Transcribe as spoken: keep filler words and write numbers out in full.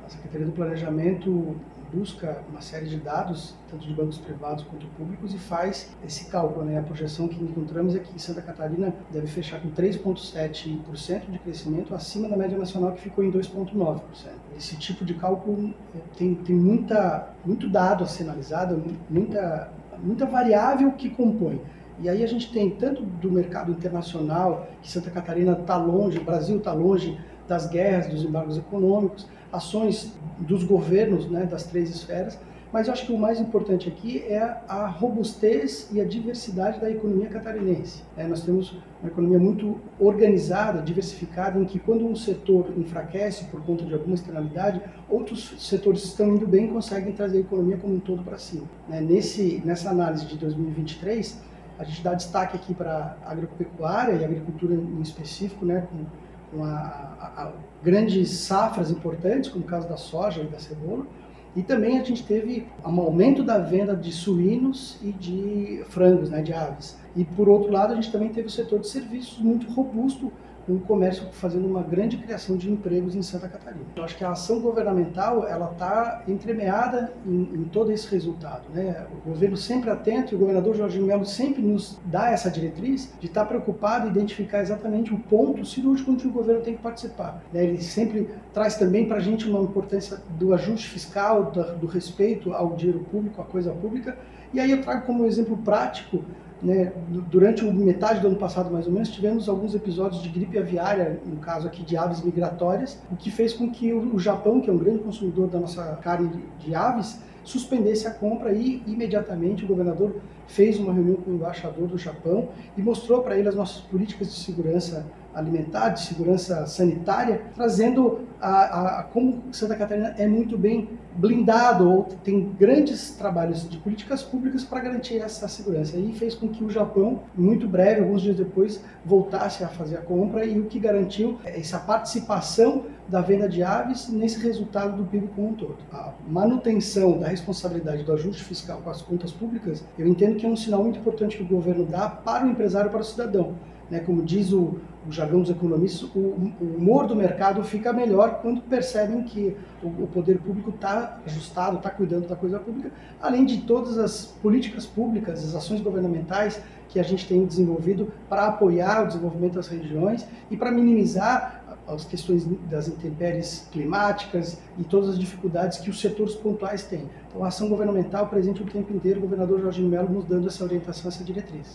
A Secretaria do Planejamento busca uma série de dados, tanto de bancos privados quanto públicos, e faz esse cálculo, né? A projeção que encontramos é que Santa Catarina deve fechar com três vírgula sete por cento de crescimento, acima da média nacional, que ficou em dois vírgula nove por cento. Esse tipo de cálculo tem, tem muita, muito dado a ser analisado, muita, muita variável que compõe. E aí a gente tem tanto do mercado internacional, que Santa Catarina está longe, o Brasil está longe das guerras, dos embargos econômicos, ações dos governos, né, das três esferas, mas eu acho que o mais importante aqui é a robustez e a diversidade da economia catarinense. É, nós temos uma economia muito organizada, diversificada, em que quando um setor enfraquece por conta de alguma externalidade, outros setores que estão indo bem conseguem trazer a economia como um todo para cima. Né? Nesse, nessa análise de dois mil e vinte e três, a gente dá destaque aqui para a agropecuária e a agricultura em específico, né, com com a, a, a grandes safras importantes, como o caso da soja e da cebola, e também a gente teve um aumento da venda de suínos e de frangos, né, de aves. E por outro lado, a gente também teve o setor de serviços muito robusto, com o comércio fazendo uma grande criação de empregos em Santa Catarina. Eu acho que a ação governamental ela está entremeada em, em todo esse resultado, né? O governo sempre atento, e o governador Jorginho Melo sempre nos dá essa diretriz de estar preocupado em identificar exatamente o ponto cirúrgico onde o governo tem que participar. Ele sempre traz também para a gente uma importância do ajuste fiscal, do respeito ao dinheiro público, à coisa pública. E aí eu trago como exemplo prático, né, durante metade do ano passado, mais ou menos, tivemos alguns episódios de gripe aviária, no caso aqui de aves migratórias, o que fez com que o Japão, que é um grande consumidor da nossa carne de aves, suspendesse a compra, e imediatamente o governador fez uma reunião com o embaixador do Japão e mostrou para ele as nossas políticas de segurança alimentar, de segurança sanitária, trazendo a, a, a como Santa Catarina é muito bem blindado, ou tem grandes trabalhos de políticas públicas para garantir essa segurança. E fez com que o Japão, muito breve, alguns dias depois, voltasse a fazer a compra, e o que garantiu essa participação da venda de aves nesse resultado do P I B como um todo. A manutenção da responsabilidade do ajuste fiscal com as contas públicas, eu entendo que é um sinal muito importante que o governo dá para o empresário e para o cidadão. Né, como diz o, o jargão dos economistas, o, o humor do mercado fica melhor quando percebem que o, o poder público está ajustado, está cuidando da coisa pública, além de todas as políticas públicas, as ações governamentais que a gente tem desenvolvido para apoiar o desenvolvimento das regiões e para minimizar as questões das intempéries climáticas e todas as dificuldades que os setores pontuais têm. Então, a ação governamental presente o tempo inteiro, o governador Jorginho Melo nos dando essa orientação, essa diretriz.